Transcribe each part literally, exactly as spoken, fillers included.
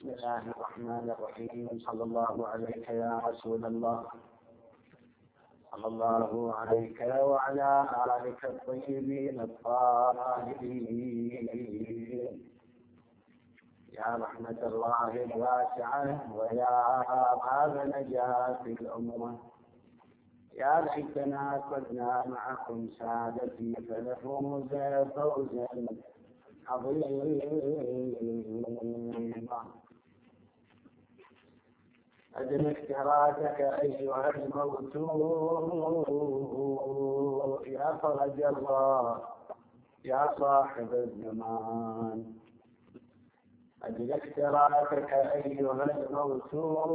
بسم الله الرحمن الرحيم. صلى الله عليك يا رسول الله، صلى الله عليك وعلى آلك الطيبين الطاهرين يا رحمة الله الواسعة ويا باب نجاة الأمة. يا ليتنا كنا معكم سادتي فنفوز فوزا عظيما. أدرك تراتك أيها الموت يا فرج الله يا صاحب الزمان. أدرك تراتك أيها الموت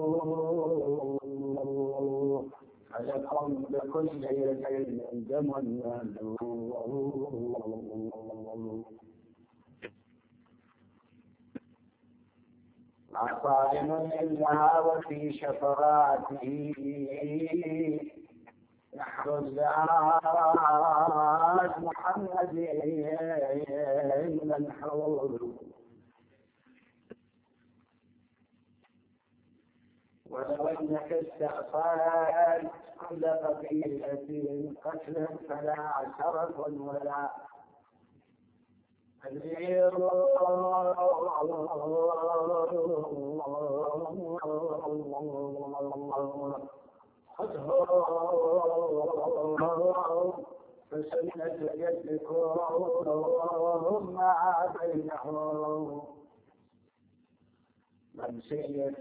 فلكم بكل يد دم مع صائم إلا وفي شفراته نحر الزاد محمد منحور. ولو انك استأصلت كل قبيلة قتلا فلا شرف ولا تدبير. فسنة يدكم ما بينهم منسية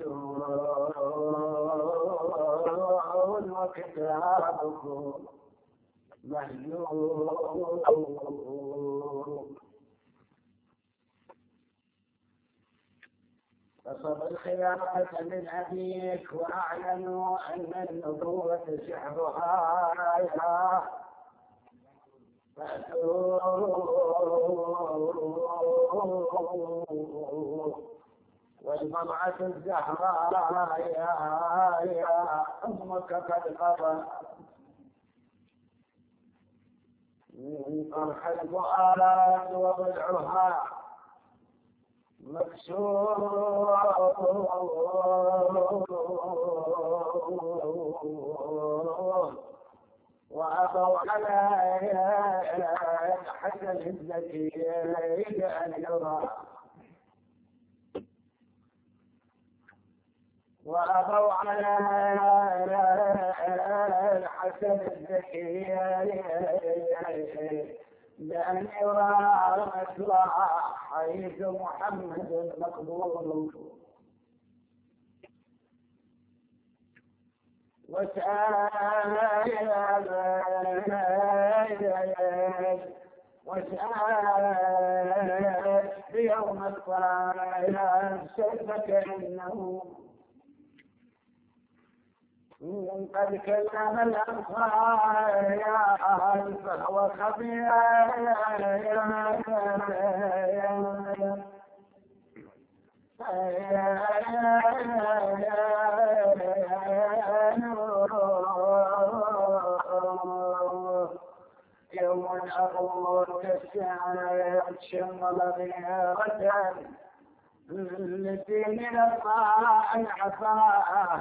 وكتابكم مهجور. فصب الخلافة من أبيك وأعلنوا أن النبوة سحرها والمرأة الزهراء يا أمك قد قضى من طرح الفؤاد وضلعها مكسور. وأبوا على حسن الزكي أن يرى وأبوا على الحسن الزكي بأن يرى مثله حيث محمد مقبول. وسأل وسأل في يوم القيامة سيفك إنه قد كلم الأنصار فهو خبير. يوم الأرض كالساعة شمل غيرة التي من الله العفاء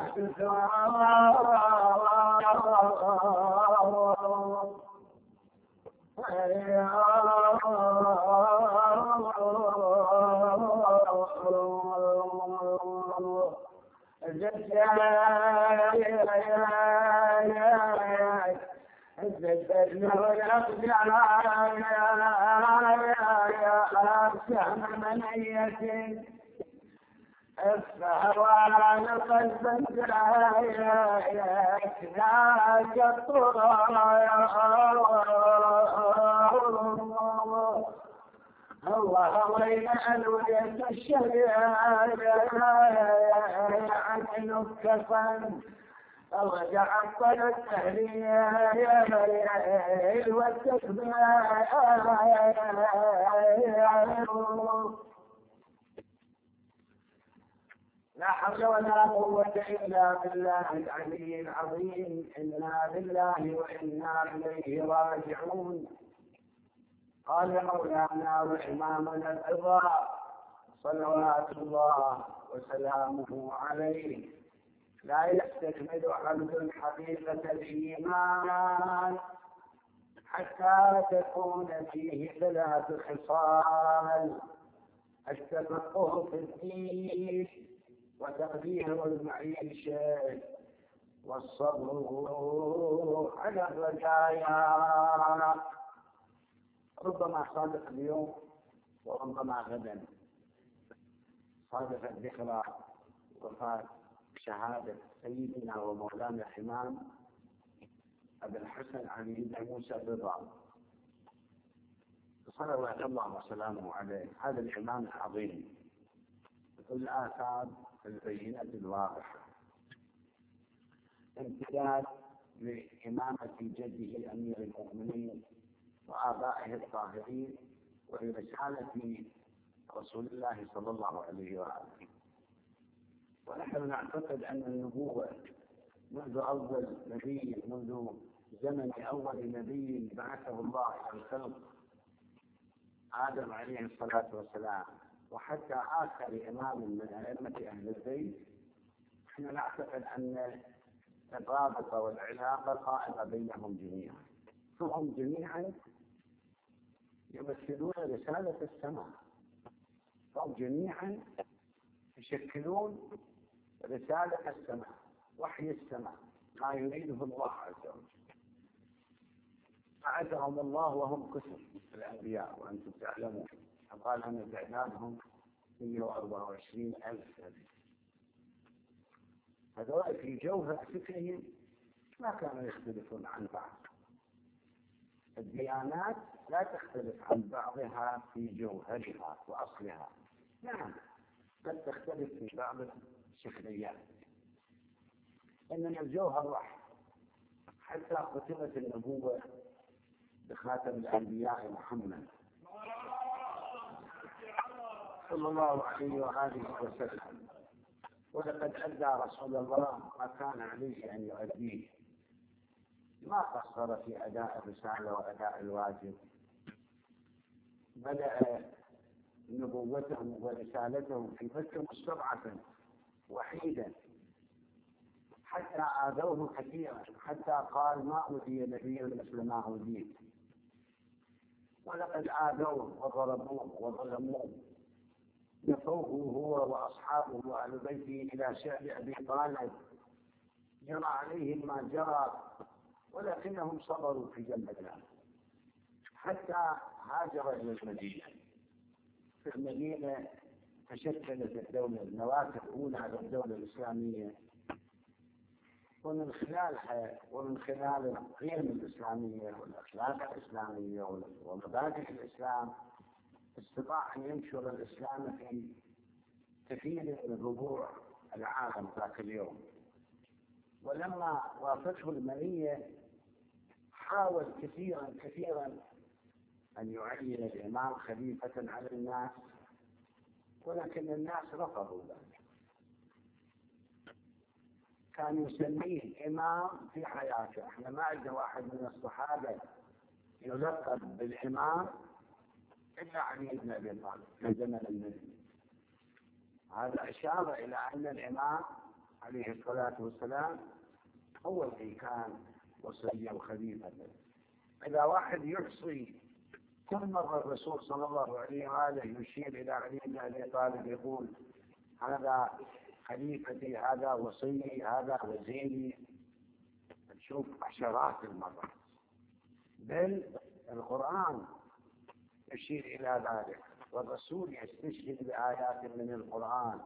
فهو على قلب درايك ذاك الله وين ألوية الشريعة عن الكفن رجع عطل التهليل والتكبير. لا حول ولا قوة إلا بالله العلي العظيم. إنا لله وإنا إليه راجعون. قال مولانا وإمامنا الرضا صلوات الله وسلامه عليه لا يستكمل عبد حقيقة الإيمان حتى تكون فيه ثلاث خصال: التفقه في الدين، وتقدير المعيشة، والصبر على الرجايا. ربما صادف اليوم وربما غدا صادفت ذكرى وفاة شهادة سيدنا ومولانا الإمام أبي الحسن علي بن موسى الرضا صلوات الله وسلامه عليه. هذا الإمام العظيم الآثار البينة الواضحة امتداد لإمامة جده أمير المؤمنين وآبائه الطاهرين ولرسالة رسول الله صلى الله عليه وآله. ونحن نعتقد أن النبوة منذ أول نبي، منذ زمن أول نبي بعثه الله إلى الخلق آدم عليه الصلاة والسلام، وحتى آخر إمام من أئمة أهل البيت، نحن نعتقد أن الرابطة والعلاقة قائمة بينهم جميعا، فهم جميعا يمثلون رسالة السماء، فهم جميعا يشكلون رسالة السماء، وحي السماء، ما يريده الله عز وجل. بعثهم الله وهم كثر الأنبياء، وأنتم تعلمون قال أن تعدادهم مئة وأربعة وعشرين ألف نبي. هذول في جوهر فكرهم ما كانوا يختلفون عن بعض. الديانات لا تختلف عن بعضها في جوهرها وأصلها، نعم قد تختلف في بعض الشكليات، إنما الجوهر واحد. حتى ختمت النبوة بخاتم الأنبياء محمد صلى الله عليه وآله وسلم، ولقد أدى رسول الله ما كان عليه أن يؤديه، ما قصر في أداء الرسالة وأداء الواجب. بدأ نبوته ورسالته في مكة مستضعفا وحيدا، حتى آذوه كثيرا، حتى قال ما أوتي نبي مثل ما أوتيت. ولقد آذوه وضربوه وظلموه، نفوه هو وأصحابه وأهل بيته إلى شعب أبي طالب، جرى عليهم ما جرى، ولكنهم صبروا في جنب الله حتى هاجر إلى المدينة. في المدينة تشكلت الدولة، النواة الأولى للدولة الإسلامية، ومن خلالها ومن خلال القيم الإسلامية والأخلاق الإسلامية ومبادئ الإسلام استطاع أن ينشر الإسلام في كثير من ربوع العالم ذاك اليوم. ولما وافته المنية حاول كثيرا كثيرا أن يعين الإمام خليفة على الناس، ولكن الناس رفضوا ذلك. كان يسميه إمام في حياته. احنا ما عندنا واحد من الصحابة يلقب بالإمام إلا علي بن أبي طالب في زمن النبي. هذا إشارة إلى أن الإمام عليه الصلاة والسلام هو الذي كان وصيا وخليفة. إذا واحد يحصي كم مرة الرسول صلى الله عليه وآله يشير إلى علي بن أبي طالب يقول هذا خليفتي، هذا وصيي، هذا وزيري، نشوف عشرات المرات. بل القرآن يشير إلى ذلك، والرسول يستشهد بآيات من القرآن.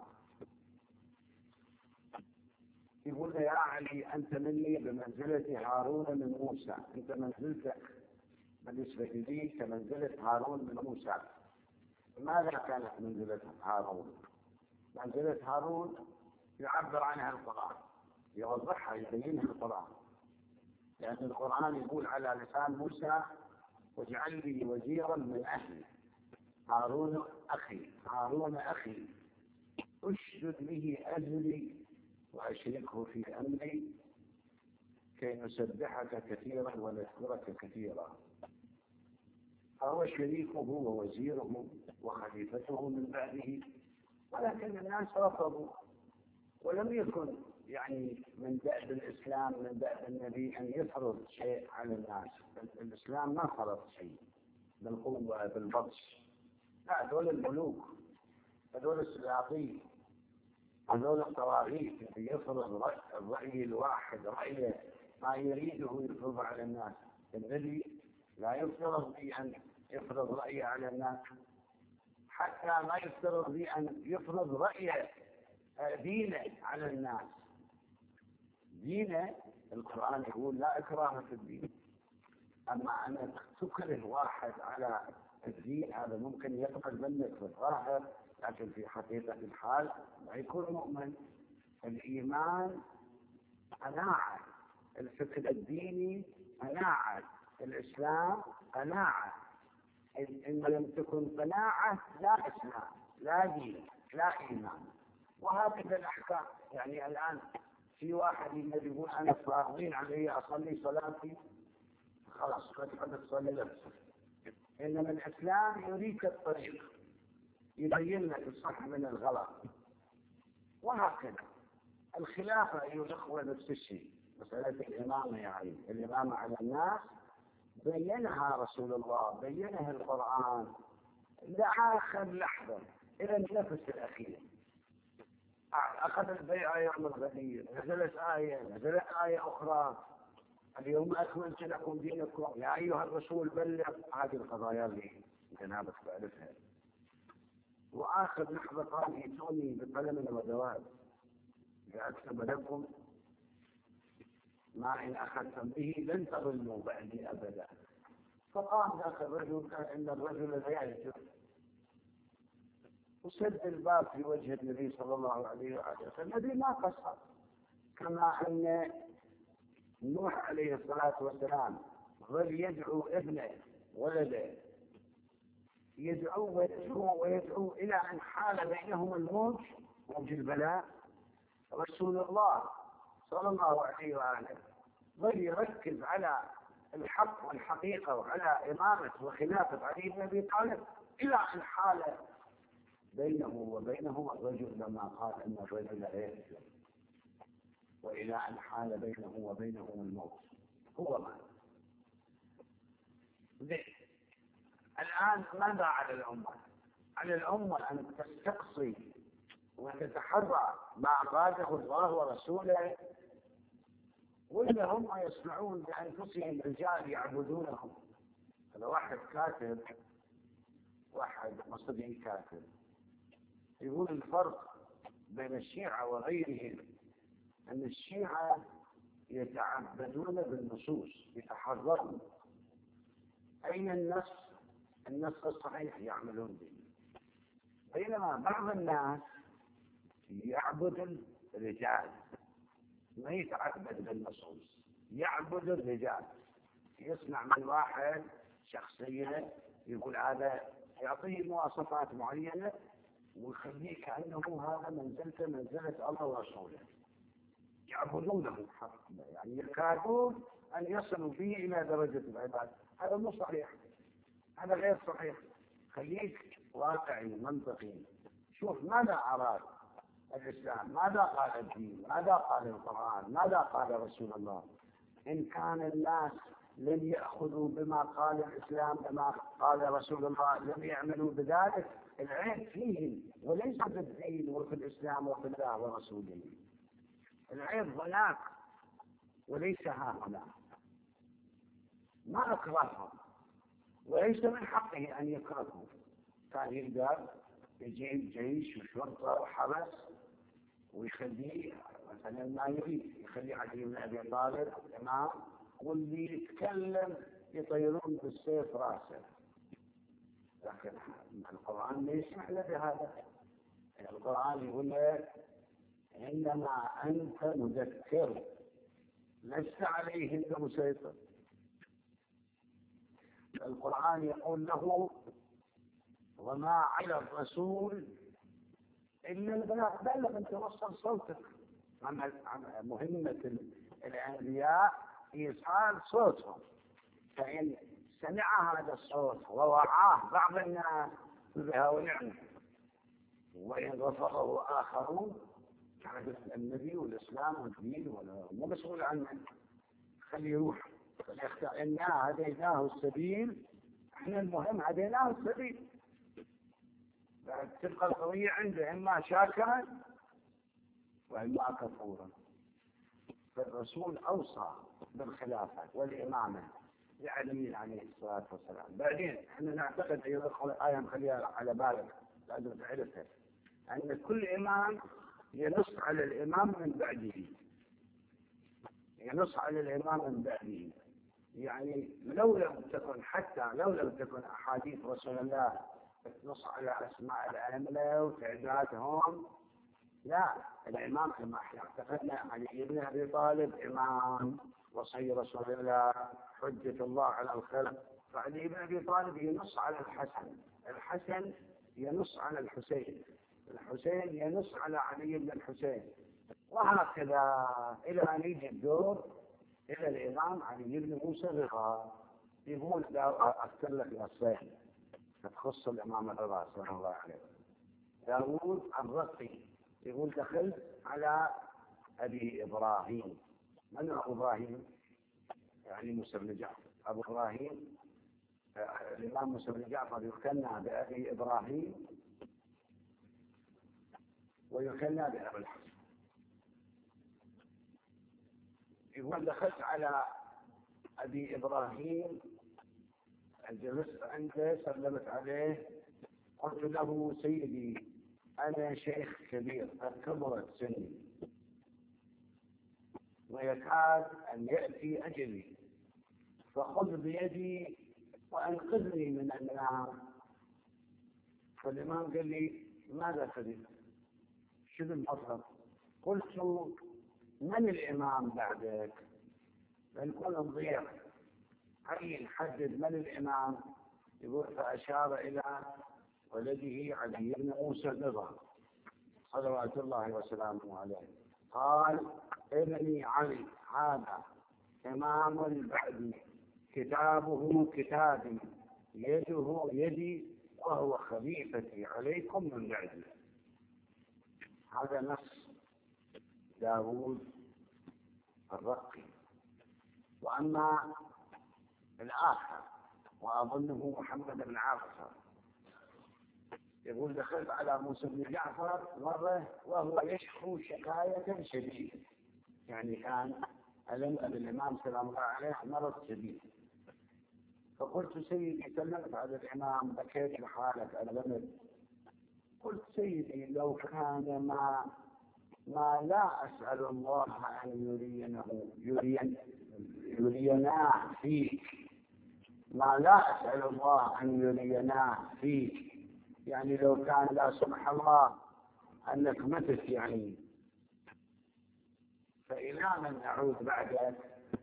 يقول يا علي أنت مني بمنزلة هارون من موسى، أنت منزلتك بالنسبة لي كمنزلة هارون من موسى. ماذا كانت منزلة هارون؟ منزلة هارون يعبر عنها القرآن، يوضحها يبينها القرآن، لأن القرآن يقول على لسان موسى واجعل لي وزيرا من أهلي هارون أخي، هارون أخي أشدد به أزري وأشركه في أمري كي نسبحك كثيرا ونذكرك كثيرا. فهو شريكه ووزيره وخليفته من بعده ولكن الناس رفضوا، ولم يكن يعني من دأب الإسلام من دأب النبي أن يفرض شيء على الناس. الإسلام ما فرض شيء بالقوة بالبطش، لا، هذول الملوك، هذول السلاطين، هذول الطواغيت اللي يفرض الرأي الواحد، رأيه ما يريده يفرض على الناس. الذي لا يفترض بي أن يفرض رأيه على الناس، حتى ما يفترض بي أن يفرض رأيه دينه على الناس. دينه القرآن يقول لا إكراه في الدين، أما أن تكره واحد على الدين هذا ممكن يقبل منك في الظاهر، لكن في حقيقة الحال لا يكون مؤمن. الإيمان قناعة، الفكر الديني قناعة، الإسلام قناعة. إن لم تكن قناعة لا إسلام، لا دين، لا إيمان. وهكذا الأحكام. يعني الآن في واحد يقول أنا فاضين علي أصلي صلاتي، خلاص قد حدث صلي نفسه. إنما الإسلام يريك الطريق، يبين لك الصح من الغلط. وهكذا الخلافة أيها الأخوة نفس الشيء، مسألة الإمامة، يعني الإمامة على الناس بينها رسول الله، بينها القرآن لآخر لحظة، إلى النفس الأخير. أخذ البيعة يوم الغدير، نزلت آية، نزلت آية أخرى اليوم أكملت لكم دينكم، يا أيها الرسول بلغ. هذه القضايا اللي جنابك تعرفها. وآخر لحظة قال ائتوني بقلم ودواب لأكتب لكم ما إن أخذتم به لن تضلوا بعدي أبدا. فقام ذاك الرجل، إن الرجل لا يهجر، وسد الباب في وجه النبي صلى الله عليه وسلم. النبي ما قصر، كما أن نوح عليه الصلاة والسلام ظل يدعو ابنه ولده، يدعو ويدعو ويدعو إلى أن حال بينهم الموج، موج البلاء. رسول الله صلى الله عليه وآله ظل يركز على الحق والحقيقة وعلى إمامة وخلافة علي بن أبي طالب، إلى أن حال بينه وبينهم الرجل لما قال أن الرجل لا يسلم، وإلى أن حال بينه وبينهم الموت. هو ما الآن ماذا على الأمة؟ على الأمة أن تستقصي وتتحرى ما أراده الله ورسوله، وإلا هم يصنعون بأنفسهم رجال يعبدونهم. هذا واحد كاتب، واحد مصري كاتب، يقول الفرق بين الشيعة وغيرهم أن الشيعة يتعبدون بالنصوص، يتحررون. أين النص؟ النص الصحيح يعملون به. بينما بعض الناس يعبد الرجال، ما يتعبد بالنصوص، يعبد الرجال. يصنع من واحد شخصية، يقول هذا، يعطيه مواصفات معينة ويخليه كأنه هذا منزلته منزلة الله ورسوله. يعبدونه حق، يعني يكادون أن يصلوا به إلى درجة العبادة. هذا مو صحيح، هذا غير صحيح. خليك واقعي منطقي، شوف ماذا أراد الإسلام، ماذا قال الدين، ماذا قال القرآن، ماذا قال رسول الله. إن كان الناس لم يأخذوا بما قال الإسلام بما قال رسول الله، لم يعملوا بذلك، العيب فيهم وليس في الدين وفي الإسلام وفي الله ورسوله. العيب هناك وليس ها هنا. ما أكرههم، وليس من حقه أن يكرههم. كان يقدر يجيب جيش وشرطة وحبس ويخليه مثلا ما يريد، يخلي علي بن أبي طالب الإمام، واللي يتكلم يطيرون بالسيف راسه. لكن القرآن لا يسمح له بهذا. القرآن يقول لك إنما أنت مذكر لست عليهم بمسيطر. القرآن يقول له وما على الرسول إلا البلاغ، بلغ أن توصل صوتك. مهمة الأنبياء إيصال صوتهم، فإن سمع هذا الصوت ووعاه بعض الناس بها ونعمه، وإن رفضه آخرون كان النبي والإسلام والدين ولا مو مسؤول عنه، خليه يروح خليه يختار. إنا هديناه السبيل، إحنا المهم هديناه السبيل. بعد تبقى القضية عنده إما شاكرا وإما كفورا. فالرسول أوصى بالخلافة والإمامة لعلي عليه الصلاة والسلام. بعدين احنا نعتقد أيضا آية مخليها على بالك لازم تعرفها، أن كل إمام ينص على الإمام من بعده، ينص على الإمام من بعده. يعني لو لم تكن حتى لو لم تكن أحاديث رسول الله تنص على أسماء الأئمة وتعدادهم، لا، الإمام كما احنا اعتقدنا علي بن أبي طالب إمام وصي رسول الله حجة الله على الخلق، فعلي بن أبي طالب ينص على الحسن، الحسن ينص على الحسين، الحسين ينص على علي بن الحسين، وهكذا إلى أن يجي الدور إلى الإمام علي بن موسى الرضا. يقول أذكر لك نصين تخص الإمام الرضا صلى الله عليه وسلم. داود الرقي يقول دخلت على أبي إبراهيم. من هو إبراهيم؟ يعني موسى بن جعفر. أبو إبراهيم الإمام موسى بن جعفر يكنى بأبي إبراهيم ويكنى بأبي الحسن. يقول دخلت على أبي إبراهيم، جلست عنده سلمت عليه، قلت له سيدي أنا شيخ كبير قد كبرت سني ويكاد أن يأتي أجلي، فخذ بيدي وأنقذني من النار. فالإمام قال لي ماذا تريد؟ شنو المطلب؟ قلت من الإمام بعدك؟ بنكون نضيع، هيا نحدد من الإمام. يقول فأشار إلى ولده علي بن موسى الرضا صلوات الله وسلامه عليه. قال ابني علي هذا إمام بعدي، كتابه كتابي، يده يدي، وهو خليفتي عليكم من بعدي. هذا نص داود الرقي. وأما الآخر وأظنه محمد بن عاصم يقول دخلت على موسى بن جعفر مرة وهو يشكو شكاية شديدة، يعني كان ألم بالإمام سلام الله عليه مرض شديد. فقلت سيدي سلمت على الإمام بكيت لحالك ألمت. قلت سيدي لو كان ما ما لا أسأل الله أن يرينه يرين يرينا فيك، ما لا أسأل الله أن يرينا فيك، يعني لو كان لا سمح الله أنك متت يعني، فإلى من نعود بعدك؟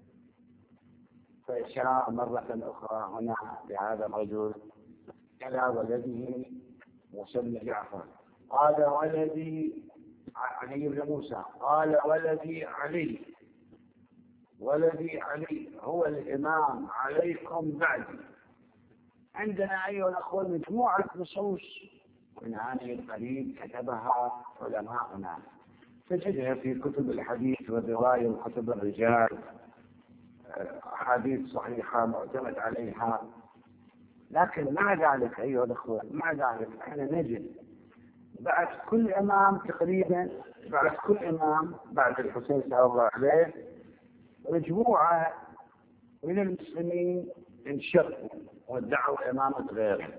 فإشار مرة أخرى هنا بهذا الرجل إلى ولده موسى بن جعفر. قال ولدي علي بن موسى، قال ولدي علي، ولدي علي هو الإمام عليكم بعدي. عندنا أيها الأخوة مجموعة نصوص من هذه القريب كتبها علماؤنا، تجدها في كتب الحديث والرواية وكتب الرجال، أحاديث صحيحة معتمد عليها. لكن مع ذلك أيها الأخوة، مع ذلك احنا نجد بعد كل إمام تقريبا، بعد كل إمام بعد الحسين صلى الله عليه مجموعة من المسلمين انشقوا وادعوا إمامة غيره،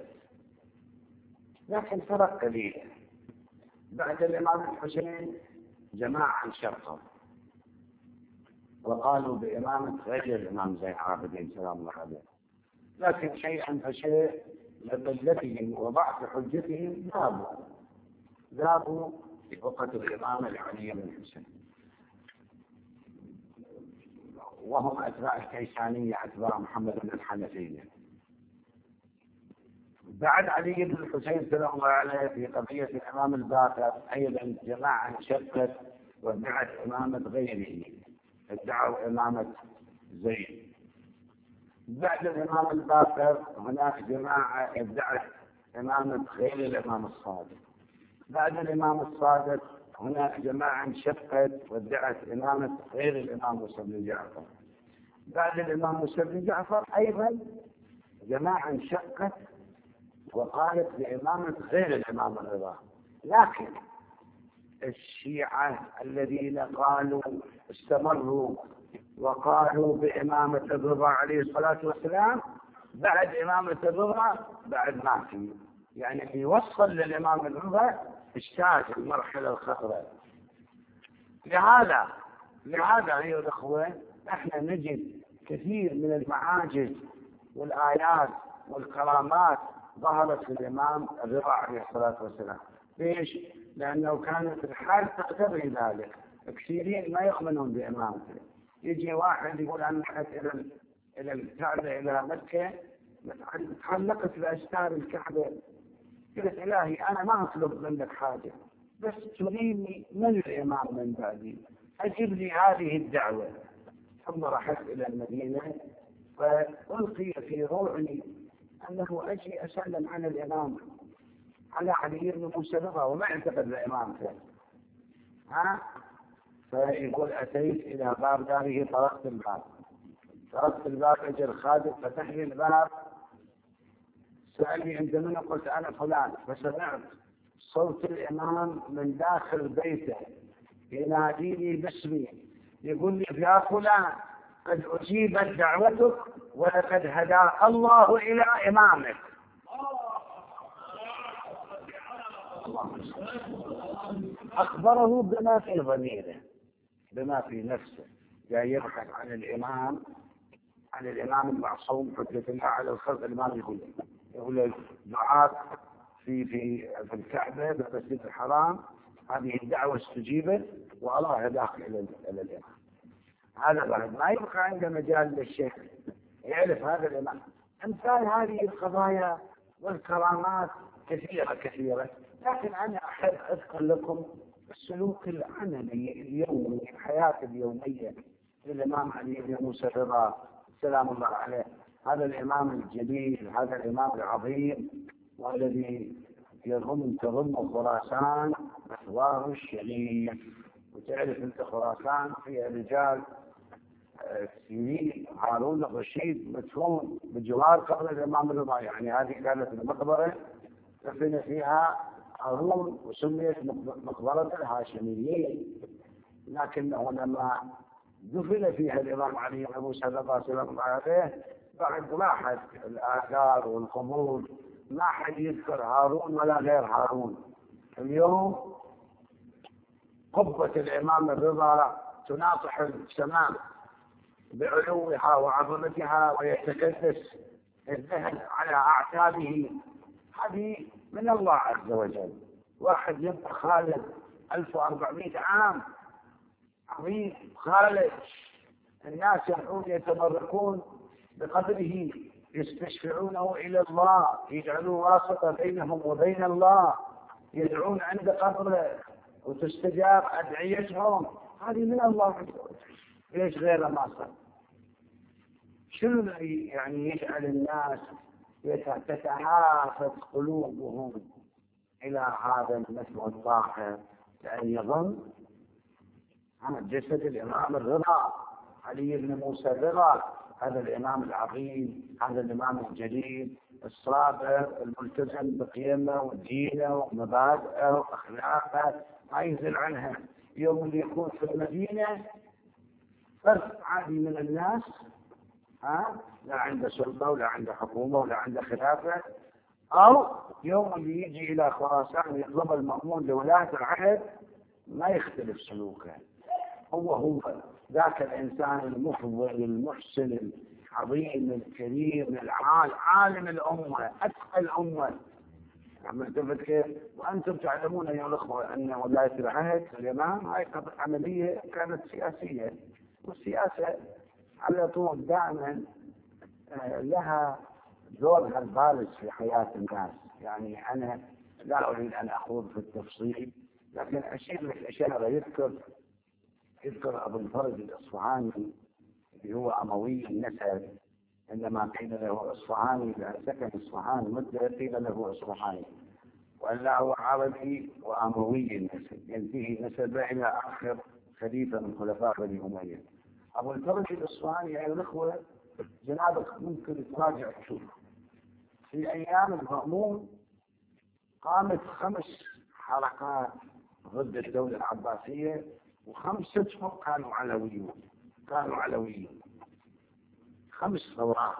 لكن فرق قليل. بعد الإمام الحسين جماعة انشقوا وقالوا بإمامة غير الإمام زين العابدين سلام الله عليه، لكن شيئا فشيء لقلتهم وضعف حجتهم ذابوا ذابوا بوقت الإمامة لعلي بن الحسين، وهم أتباع الكيسانية، أتباع محمد بن الحنفية. بعد علي بن الحسين سلام الله عليه في قضية الإمام الباقر أيضا جماعة انشقت وادعت إمامة غيره، ادعوا إمامة زيد. بعد الإمام الباقر هناك جماعة ادعت إمامة غير الإمام الصادق، بعد الإمام الصادق هنا جماعة انشقت وادعت إمامة غير الإمام موسى بن جعفر. بعد الإمام موسى بن جعفر أيضا جماعة انشقت وقالت بإمامة غير الإمام الرضا. لكن الشيعة الذين قالوا استمروا وقالوا بإمامة الرضا عليه الصلاة والسلام بعد إمامة الرضا بعد ما في، يعني اللي يوصل للإمام الرضا اجتاز المرحلة الخطرة. لهذا لهذا أيها الأخوة احنا نجد كثير من المعاجز والآيات والكرامات ظهرت في الإمام الرضا عليه الصلاة والسلام. ليش؟ لأنه كانت الحال تقتضي ذلك. كثيرين ما يؤمنون بإمامته. يجي واحد يقول أنا رحت إلى إلى الكعبة إلى مكة تعلقت بأستار الكعبة، قلت إلهي أنا ما أطلب منك حاجة بس تريني من الإمام من بعدي، أجب لي هذه الدعوة. ثم رحت إلى المدينة فألقي في روعي أنه أجي أسلم عن الإمام على علي بن موسى الرضا وما اعتقد بإمامته. ها فيقول أتيت إلى باب داره طرقت الباب طرقت الباب أجى الخادم فتح لي الباب سألني أنت من؟ قلت أنا فلان. فسمعت صوت الإمام من داخل بيته يناديني باسمي يقول لي يا فلان قد أجيبت دعوتك ولقد هداك الله إلى إمامك. أخبره بما في ضميره بما في نفسه، جاي يبحث عن الإمام عن الإمام المعصوم حجة الله على الخلق. الإمام يقول يقول دعاء في في في الكعبة في المسجد الحرام هذه الدعوة استجيبت والله هداك إلى إلى الإمام. هذا بعد ما يبقى عنده مجال للشيخ يعرف هذا الإمام. أمثال هذه القضايا والكرامات كثيرة كثيرة، لكن أنا أحب أذكر لكم السلوك العملي اليومي الحياة اليومية للإمام علي بن موسى الرضا سلام الله عليه. هذا الإمام الجليل، هذا الإمام العظيم، والذي يضم تضم خراسان محواره الشريف. وتعرف أنت خراسان فيها رجال كثيرين، هارون الرشيد مدفون بجوار قبر الإمام الرضا، يعني هذه كانت المقبرة دفن فيها هارون وسميت مقبرة الهاشميين. لكنه لما دفن فيها الإمام علي بن موسى الرضا سلام الله عليه بعد لاحت الآثار والقبور ما حد يذكر هارون ولا غير هارون. اليوم قبة الإمام الرضا تناطح السماء بعلوها وعظمتها ويتكدس الذهن على أعتابه. هذه من الله عز وجل. واحد يبقى خالد ألف وأربعمائة عام عظيم خالد، الناس يروحون يتبركون بقدره يستشفعونه إلى الله، يجعلون واسطة بينهم وبين الله، يدعون عند قبره وتستجاب أدعيتهم. هذه من الله عز وجل. ليش غير ما صار؟ شنو يعني يجعل الناس تتهافت قلوبهم إلى هذا المثل الطاهر لأن يظن عن جسد الإمام الرضا علي بن موسى الرضا، هذا الإمام العظيم، هذا الإمام الجليل الصابر الملتزم بقيمه ودينه ومبادئه وأخلاقه ما ينزل عنها. يوم اللي يكون في المدينة فرد عادي من الناس، ها لا عنده سلطة ولا عنده حكومة ولا عنده خلافة، أو يوم اللي يجي إلى خراسان يطلب المأمون لولاية العهد ما يختلف سلوكه. هو هو ذاك الإنسان المفضل المحسن العظيم الكريم العال عالم الأمة أتقى الأمة. عملت كيف؟ وأنتم تعلمون أيها الأخوة أن ولاية العهد الإمام هاي عملية كانت سياسية، والسياسة على طول دائما لها دورها البارز في حياة الناس. يعني أنا لا أريد أن أخوض في التفصيل، لكن أشير لك إشارة. يذكر يذكر أبو الفرج الإصفهاني اللي هو أموي النسب، عندما قيل له إصفهاني لأن سكن إصفهان مدة قيل له إصفهاني، ولا هو عربي وأموي النسب ينتهي نسبه إلى آخر خليفة من خلفاء بني أمية. أبو الفرج الإصفهاني يا الأخوة جنابك ممكن تراجع تشوف في أيام المأمون قامت خمس حركات ضد الدولة العباسية وخمستهم كانوا علويون كانوا علويين خمس ثورات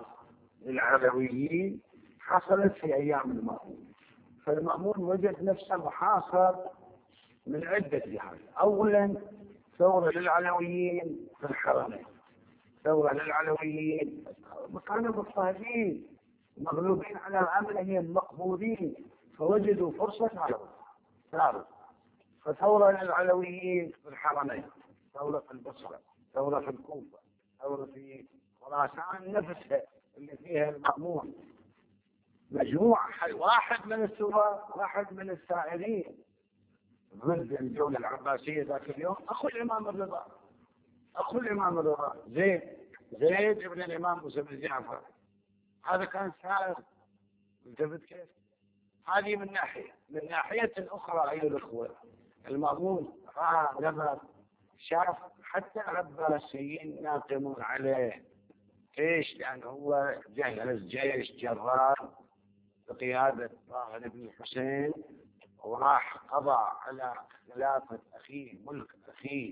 للعلويين حصلت في أيام المأمون. فالمأمون وجد نفسه محاصر من عدة جهات. أولا ثورة للعلويين في الحرمين، ثورة للعلويين كانوا مضطهدين مغلوبين على عملهم مقبوضين فوجدوا فرصة ثابتة. فثورة للعلويين في الحرمين، ثورة في البصرة، ثورة في الكوفة، ثورة في خراسان نفسها اللي فيها المأمون. مجموعة واحد من الثوار واحد من الثائرين ضد الدولة العباسية ذاك اليوم أخو الإمام الرضا أخو الإمام الرضا زيد زيد ابن الإمام موسى بن جعفر. هذا كان ثائر. انتبهت كيف؟ هذه من ناحية. من ناحية أخرى أيها الأخوة المأمون رأى نفر شاف حتى العباسيين ناقمون عليه. ليش؟ لأنه هو جهز جيش جرار بقيادة طاهر بن الحسين وراح قضى على خلافة أخيه ملك أخيه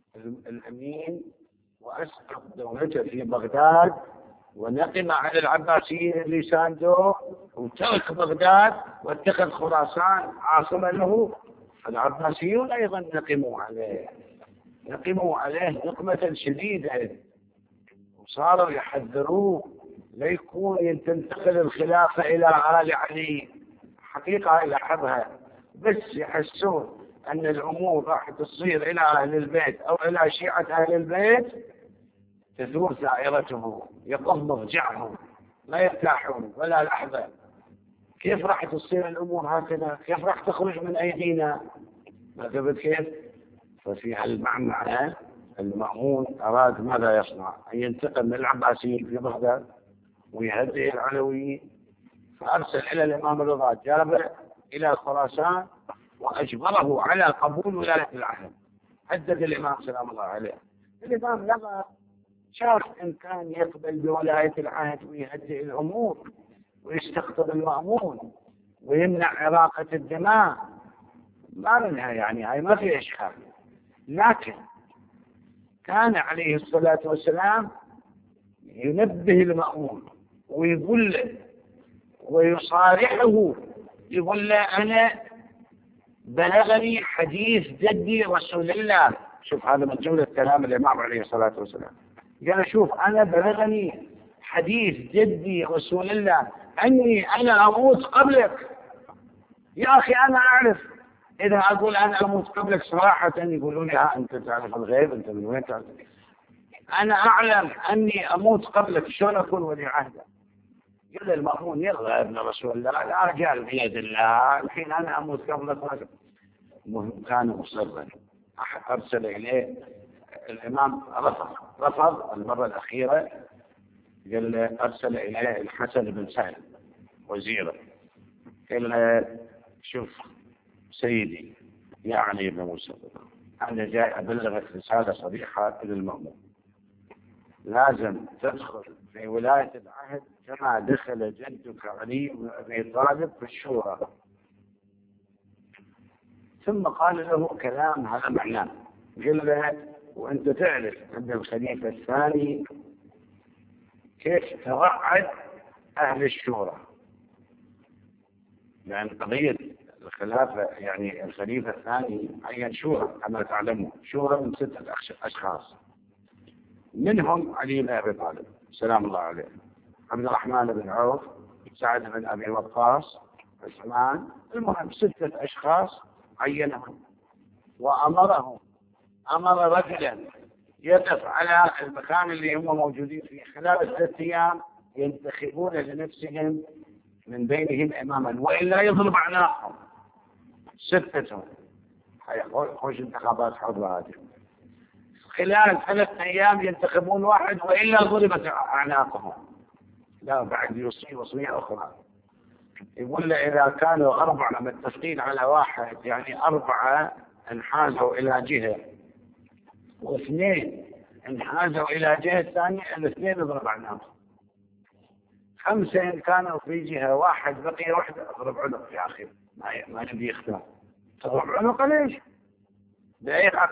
الأمين وأسقط دولته في بغداد ونقم على العباسيين اللي ساندوه وترك بغداد واتخذ خراسان عاصمة له. العباسيون أيضا نقموا عليه نقموا عليه نقمة شديدة وصاروا يحذروه ليكون تنتقل الخلافة إلى آل علي. حقيقة يلاحظها بس يحسون أن الأمور راح تصير إلى أهل البيت أو إلى شيعة أهل البيت تدور دائرتهم يقض مضجعهم لا يرتاحون ولا لحظة. كيف راح تصير الأمور هكذا؟ كيف راح تخرج من أيدينا؟ ما تبت كيف؟ ففي هالمعنى المأمون أراد ماذا يصنع؟ أن ينتقم من العباسيين في بغداد ويهدئ العلويين. فأرسل إلى الإمام الرضا جابر إلى خراسان وأجبره على قبول ولاية العهد. هدد الإمام سلام الله عليه. الإمام لما شاف إن كان يقبل بولاية العهد ويهدئ الأمور ويستقطب المأمون ويمنع عراقة الدماء ما منها يعني هاي ما في إشكال. لكن كان عليه الصلاة والسلام ينبه المأمون ويقول له ويصارحه يقول له أنا بلغني حديث جدي رسول الله. شوف هذا من جملة كلام الإمام عليه الصلاة والسلام. قال شوف أنا بلغني حديث جدي رسول الله أني أنا أموت قبلك. يا أخي أنا أعرف إذا أقول أنا أموت قبلك صراحة يقولون لي ها أنت تعرف الغيب أنت من وين تعرف؟ أنا أعلم أني أموت قبلك شلون أكون ولي عهدا؟ قال المأمون يلا يا ابن رسول الله لا رجال بيد الله الحين أنا أموت قبلك. المهم كان مصرا. أرسل إليه الإمام رفض رفض المرة الأخيرة. قال أرسل إليه الحسن بن سهل وزيره قال له شوف سيدي يعني ابن موسى أنا جاي أبلغك رسالة صريحة إلى المأمون. لازم تدخل في ولاية العهد كما دخل جدك علي بن أبي طالب في الشورى. ثم قال له كلام هذا معناه. قال له وأنت تعرف أن الخليفة الثاني كيف توعد أهل الشورى لأن قضية الخلافة يعني الخليفة الثاني عين شورى كما تعلمون شورى من ستة أشخاص منهم علي بن أبي طالب سلام الله عليه عبد الرحمن بن عوف سعد بن أبي وقاص عثمان. المهم ستة أشخاص عينهم وأمرهم أمر رجلا يقف على المكان اللي هم موجودين فيه خلال ثلاثة أيام ينتخبون لنفسهم من بينهم إماما وإلا يضرب أعناقهم. ستة حيخش انتخابات حرة هذه خلال ثلاثة أيام ينتخبون واحد وإلا ضربت أعناقهم. لا بعد يوصي وصية أخرى يقول له إذا كانوا أربعة متفقين على واحد، يعني أربعة انحازوا إلى جهة واثنين انحازوا إلى جهة ثانية، الاثنين اضرب عنهم. خمسة إن كانوا في جهة، واحد بقي واحدة، اضرب عنق يا أخي، ما ما نبي يختار، تضرب عنق ليش؟ بأي حق؟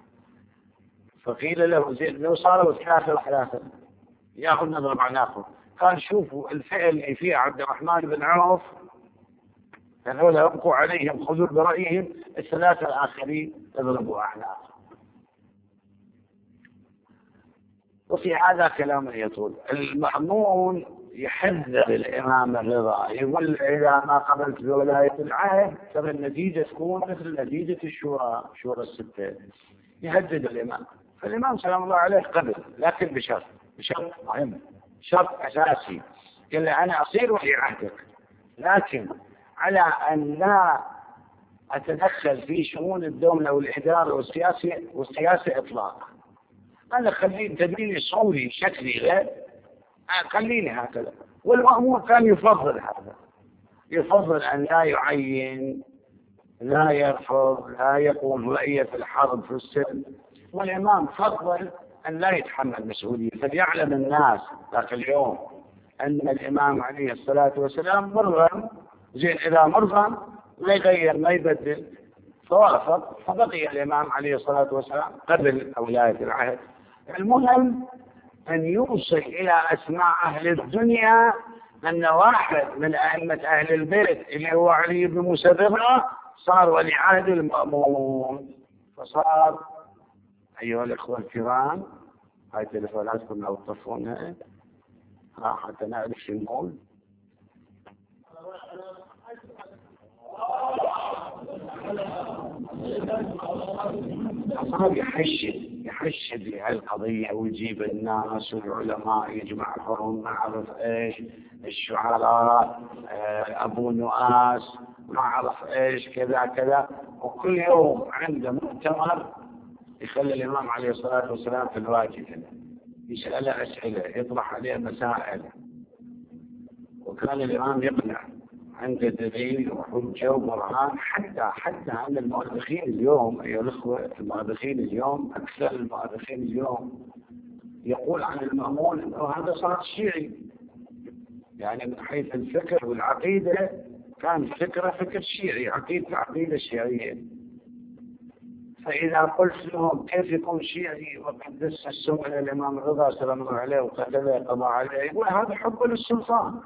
فقيل له زين لو صاروا ثلاثة وثلاثة ياخذ نضرب عناقه. قال شوفوا الفعل اللي فيه عبد الرحمن بن عوف، هذول يبقوا عليهم خذوا برأيهم، الثلاثة الآخرين يضربوا أعناقهم. وفي هذا كلام يطول. المأمون يحذر الإمام الرضا، يقول إذا ما قبلت بولاية العهد ترى النتيجة تكون مثل نتيجة الشورى، شورى الستة. يهدد الإمام، فالإمام سلام الله عليه قبل، لكن بشرط، بشرط مهم، شرط أساسي، قال له أنا أصير ولي عهدك، لكن على أن لا أتدخل في شؤون الدولة والإدارة والسياسة والسياسة إطلاقا. أنا خليني تدريني صوري شكلي غير، خليني هكذا. والمأمون كان يفضل هذا، يفضل أن لا يعين، لا يرفض، لا يقوم رأية الحرب في السلم. والإمام فضل أن لا يتحمل مسؤولية. فليعلم الناس ذاك اليوم أن الإمام عليه الصلاة والسلام مرغم، زين إذا مرغم لا يغير ما يبدل، فوافق، فبقي الإمام عليه الصلاة والسلام قبل ولاية العهد. المهم أن يوصل إلى أسماع أهل الدنيا أن واحد من أئمة أهل البيت اللي هو علي بن موسى الرضا صار ولي عهد المأمون. فصار أيها الأخوة الكرام، هاي تلفوناتكم لو تطفونها حتى نعرف شو نقول. صار يحشد يحشد لهالقضية ويجيب الناس والعلماء يجمعهم، ما أعرف إيش الشعراء، أبو نؤاس، ما أعرف إيش كذا كذا، وكل يوم عنده مؤتمر يخلي الإمام عليه الصلاة والسلام في الواجهة، يسأله أسئلة، يطرح عليه مسائل. وكان الإمام يقنع، عنده دليل وحجة وبرهان. حتى حتى عن المؤرخين اليوم أيها الأخوة، المؤرخين اليوم أكثر المؤرخين اليوم يقول عن المأمون أنه هذا صار شيعي، يعني من حيث الفكر والعقيدة كان فكرة فكر شيعي، عقيدة عقيدة شيعية. فإذا قلت لهم كيف يكون شيعي وقد دس السم إلى الإمام الرضا سلام الله عليه وقتله قضى عليه، يقول هذا حب للسلطان،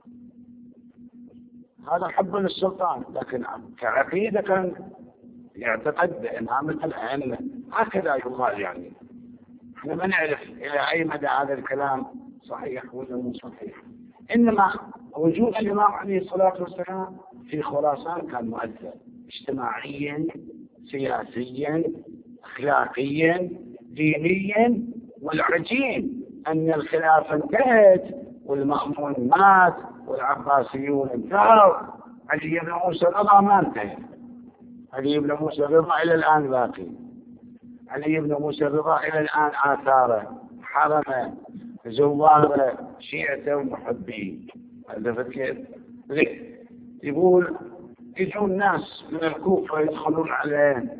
هذا حب للسلطان. لكن كعقيدة كان يعتقد بإمامة الأئمة، هكذا يقال. يعني احنا ما نعرف إلى أي مدى هذا الكلام صحيح ولا مو صحيح. إنما وجود الإمام عليه الصلاة والسلام في خراسان كان مؤثر اجتماعيا، سياسيا، أخلاقيا، دينيا. والعجيب أن الخلافة انتهت والمأمون مات والعباسيون انتهوا، علي بن موسى الرضا ما انتهى. علي بن موسى الرضا إلى الآن باقي، علي بن موسى الرضا إلى الآن آثاره، حرمه، زواره، شيعته ومحبيه. هذا كيف؟ يقول يجون ناس من الكوفة يدخلون عليه،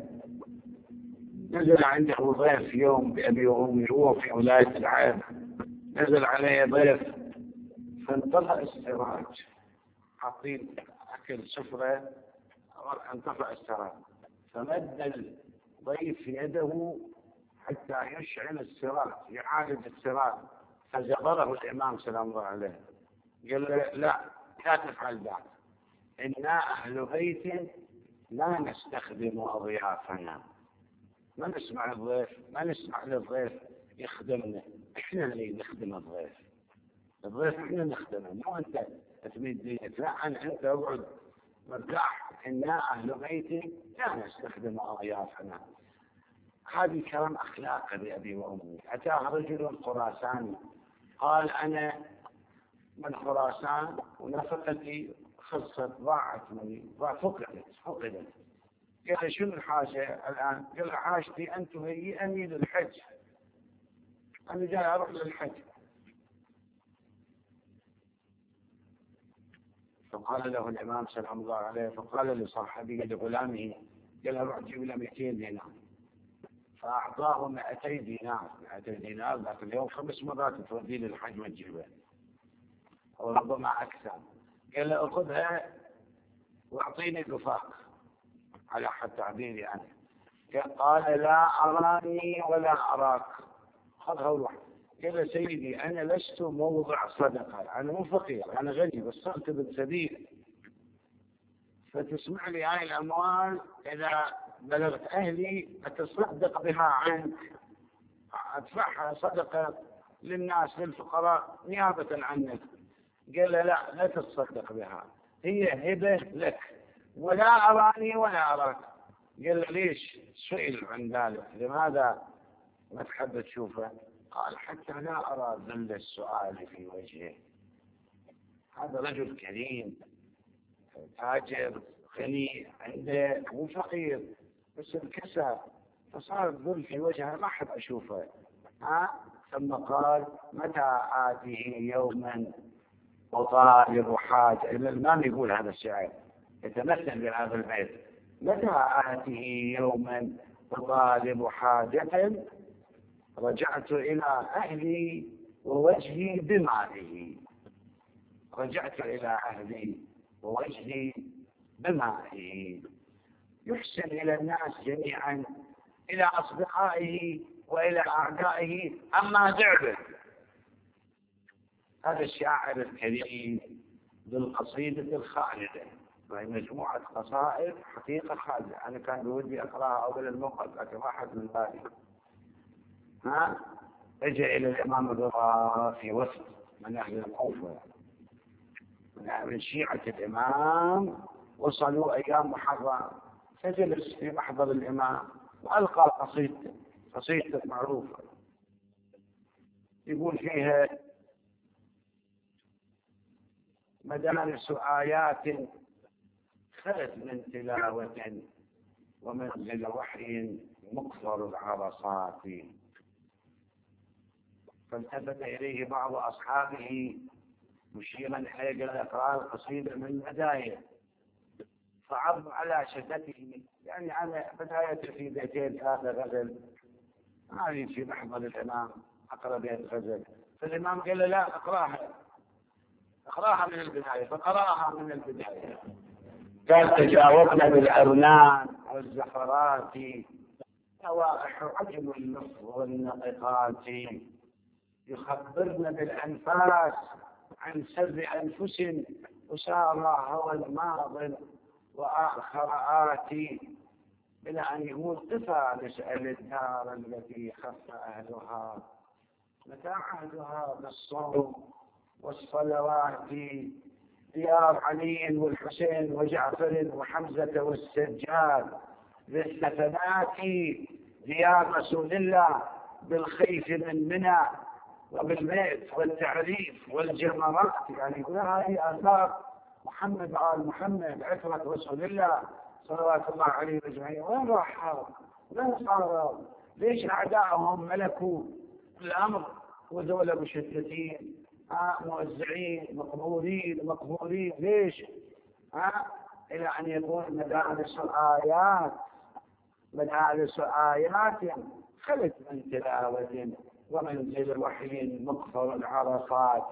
نزل عنده ضيف يوم بأبي وأمي، هو في ولاية العهد، نزل عليه ضيف، فانطفأ السراج، حاطين أكل سفرة، انطفأ السراج، فمد الضيف يده حتى يشعل السراج، يعالج السراج، فزبره الإمام سلام الله عليه، قال له لا لا تفعل ذلك، إنا أهل بيت لا نستخدم أضيافنا، ما نسمع الضيف، ما نسمع للضيف يخدمنا، إحنا اللي نخدم الضيف، الضيف إحنا نخدمه، مو أنت تميد دينك، لا أنت اقعد مرتاح. إنا أهل بيت لا نستخدم أضيافنا. هذه كلام أخلاقي لأبي وأمي. أتاه رجل خراساني قال أنا من خراسان ونفقتي خلصت، ضاعت مني، فقدت فقدت. قال شو الحاجة الآن؟ قال حاجتي أن تهيئني للحج، أنا جاي أروح للحج. فقال له الإمام سلام الله عليه، فقال لصاحبه لغلامه قال له روح جيب له مئتين دينار، فأعطاه مئتي دينار. مئتي دينار ذاك اليوم خمس مرات توديه للحج وتجيبه، أو ربما أكثر. قال له أخذها واعطيني الوفاق على حد تعبيري أنا. قال لا أراني ولا أراك، خذها وروح. قال سيدي أنا لست موضع صدقة، أنا مو فقير، أنا غني بس صرت بالسبيل، فتسمح لي هاي الأموال إذا بلغت أهلي أتصدق بها عنك، أدفعها صدقة للناس للفقراء نيابة عنك. قال لا لا تتصدق بها، هي هبة لك، ولا أراني ولا أراك. قال ليش؟ سئل عن ذلك، لماذا ما تحب تشوفه؟ قال حتى لا أرى ذل السؤال في وجهه. هذا رجل كريم تاجر غني عنده، مو فقير بس انكسر، فصار الذل في وجهه، ما أحب أشوفه. ها؟ ثم قال متى آتيه يوما وطالب حاجة. الإمام يقول هذا الشعر يتمثل بهذا البيت: متى آتيه يوما وطالب حاجة رجعت إلى أهلي ووجهي بماله. رجعت إلى أهلي ووجهي بماله. يحسن إلى الناس جميعا، إلى أصدقائه وإلى أعدائه، أما ذعبه. هذا الشاعر الكريم بالقصيدة الخالدة، وهي مجموعة قصائد حقيقة خالدة. أنا كان بودي أقرأها أول الموقف لكن راحت من بالي. ها؟ رجع إلى الإمام الرضا في وفد من أهل الكوفة من شيعة الإمام، وصلوا أيام محرم، فجلس في محضر الإمام وألقى قصيدة قصيدة معروفة يقول فيها: مدارس آيات خلت من تلاوة ومنزل وحي مكثر العرصات. فالتفت إليه بعض أصحابه مشيرا إليه قال: اقرأ القصيدة من البداية. فعض على شفتيه، يعني على بداية في بيتين ثلاثة غزل، هذه في محضر الإمام أقرأ بيت غزل. فالإمام قال له: لا أقرأها اقراها من البداية. فقرأها من البداية. قال: تجاوبنا بالأرنان والزفرات روائح عجم اللفظ والنقطات، يخبرنا بالأنفاس عن سر أنفس وسار هوى الماض وآخر آتي، إلى أن يقول: قفا نسأل الدار التي خف أهلها، متى عهدها بالصوم والصلوات، ديار علي والحسين وجعفر وحمزة والسجاد بالحسنات، ديار رسول الله بالخيف من منى وبالبيت والتعريف والجمرات. يعني يقول هذه آثار محمد آل محمد عترة رسول الله صلوات الله عليه أجمعين. وين راحوا؟ وين صاروا؟ ليش أعدائهم ملكوا الأمر وذولا مشتتين، ها موزعين مقبولين مقبولين؟ ليش؟ ها إلى أن يكون مدارس آيات مدارس آيات خلت من تلاوة ومنزل وحي مقصر العرفات،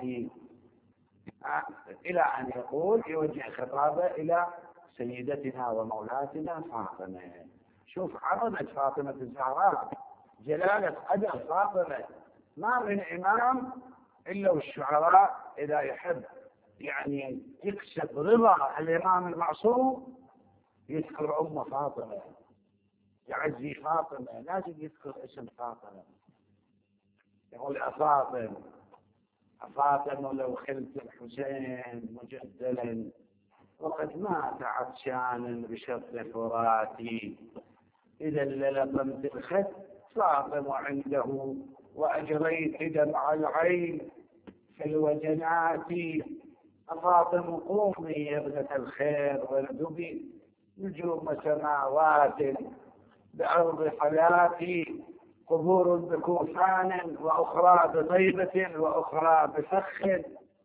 إلى أن يقول يوجه خطابه إلى سيدتنا ومولاتنا فاطمة. شوف عظمة فاطمة الزهراء، جلالة قدر فاطمة. ما من إمام إلا والشعراء إذا يحب يعني يكسب رضا الإمام المعصوم يذكر أم فاطمة، يعزي فاطمة، لازم يذكر اسم فاطمة. يقول: أفاطم أفاطم لو خلت الحسين مجدلا وقد مات عطشانا بشط فراتي، إذا للقمت الخد فاطم عنده وأجريت دمع العين في الوجنات. أفاطم قومي يا ابنة الخير واندبي نجوم سماوات بأرض حياتي، قبور بكوفان وأخرى بطيبة وأخرى بفخ،